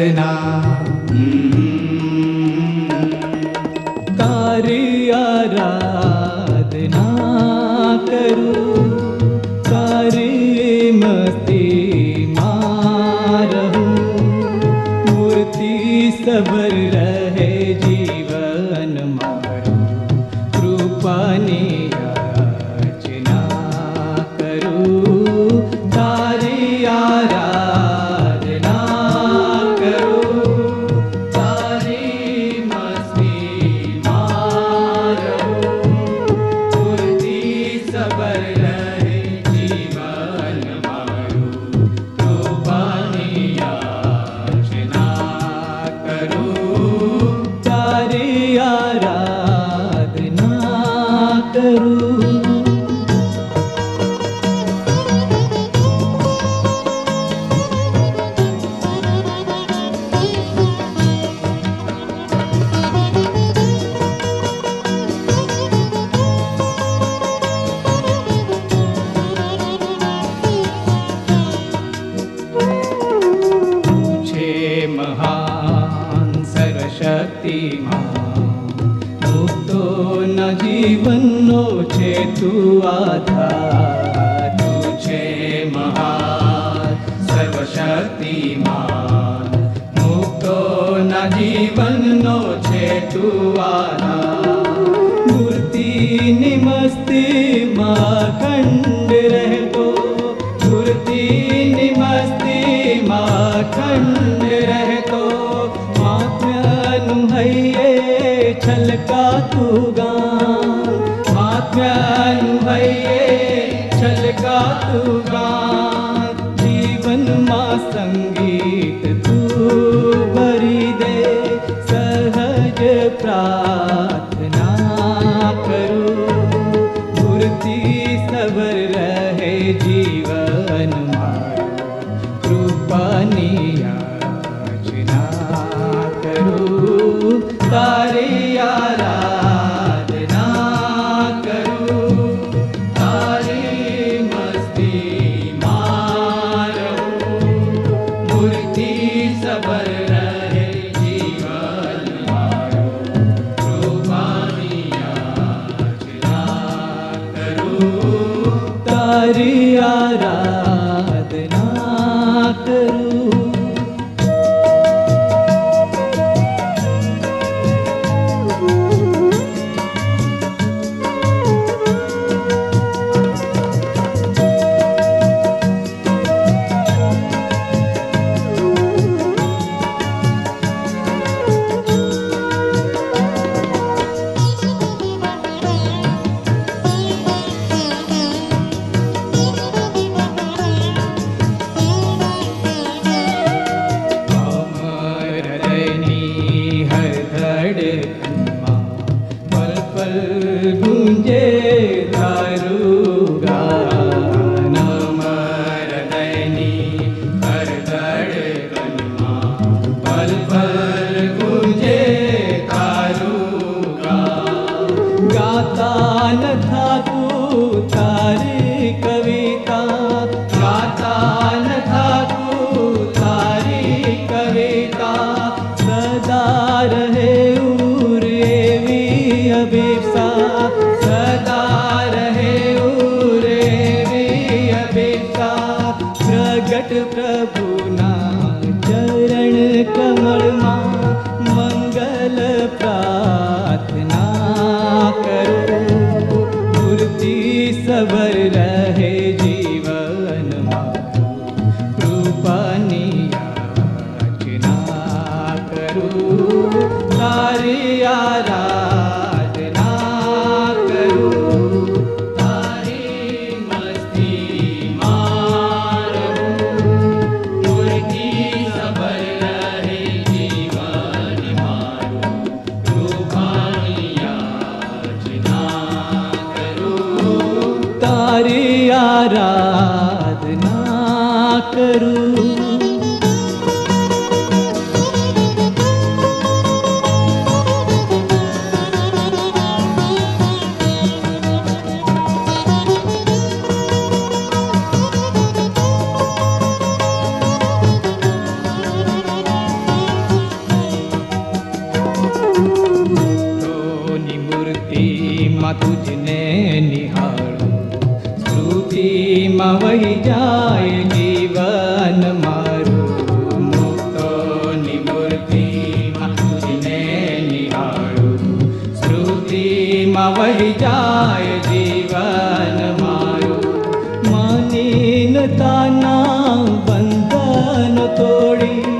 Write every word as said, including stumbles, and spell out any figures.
आराधना तारी आराधना करूं, तारी मस्ती मारहूं, मूर्ति सबर रहे जीवन मारूं, कृपानी याचना करूं, तारी आराधना करूं, तारी मस्ती मारहूं, मूर्ति सबर रहे जीवन मारूं, कृपानी याचना करूं, तारी आराधना करूं। महान सर्वशक्तिमान मुक्तो न जीवनो छे तू आधार, तुझे महान सर्वशक्तिमान मुक्तो न जीवनो छे तू आधार, मूर्ति निमस्ती मां खंड रहतो, मूर्ति निमस्ती मां खंड रहतो, माथ्यानु हइये छलका तू गान, माथ्यानु हइये छलका तू गान, जीवन मां संगीत तू भरी दे, सहज प्रार्थना करूं, मूर्ति सबर रहे जीवन मारूं, कृपानी याचना करूं, तारी आराधना करूं, तारी मस्ती मारूं, मूर्ति सबर रहे जीवन मारूं, कृपानी याचना करूं, तारी आराधना करूं। वही जाए जीवन मारो। मानीनता ना बंधन तोड़ी